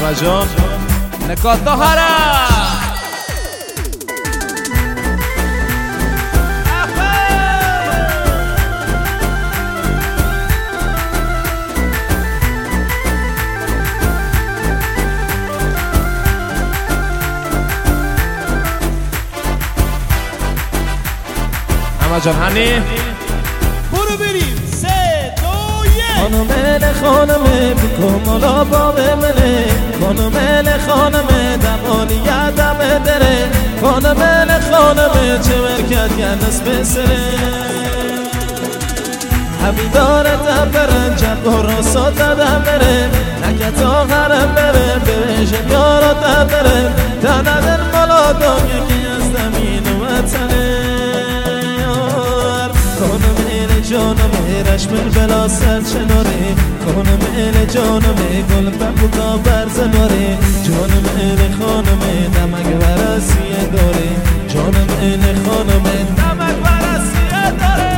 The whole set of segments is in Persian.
همه جان نکات دهره همه جان هنی برو بریم 3 2 1 خانمه بکمالا باب منه خانمه دمانیه دم دره خانمه چه ورکت گردس بسره همی داره دبره جب و راسا دبره نکت آخرم بره بویژه یارا دبره دندن مالا دام یکی از زمین و وطنه جانم رشمل بلا سر چناره خانم ال جانم گل ببودا برزناره جانم ال خانم دمک ورسیه داره جانم ال خانم دمک ورسیه داره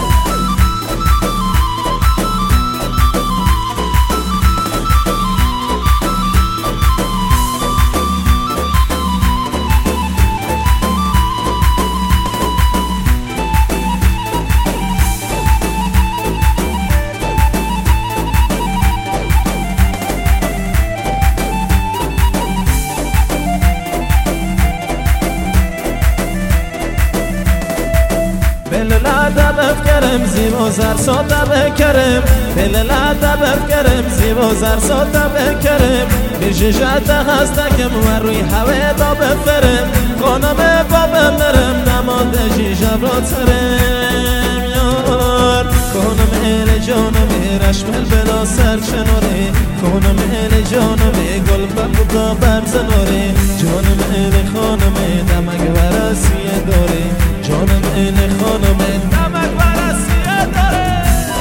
بفکرم زیبا زرسات بکرم بللت بفکرم زیبا زرسات بکرم بیشجت هستکم و روی هوای دا بفرم خانم بابم نرم نماد جیجم را ترم یار خانم ال جانم رشمل بلا سر چناره خانم ال جانم گل ببودا برزناره جانم ال خانم دمک ورسیه داره جانم ال خانم دمک ورسیه داره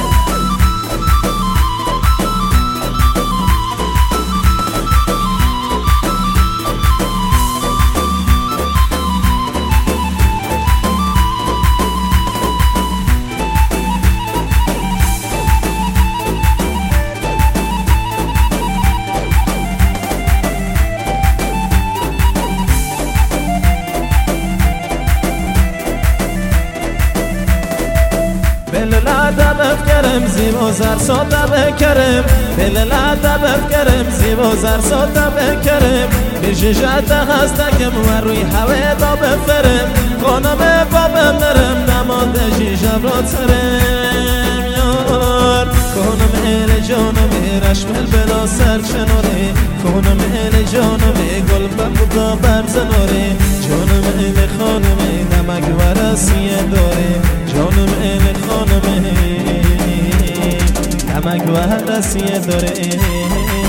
بللت بفکرم زیبا زرسات بکرم بللت بفکرم زیبا زرسات بکرم بیشجت هستکم و روی هوای دا بفرم خانم بابم نرم نماد جیجم را ترم یار خانم ال جانم رشمل بلا سر چناره خانم ال جانم گل ببودا برزناره جانم ال خانم نمک ورسیه داره جانم ال خانم نمک ورسیه داره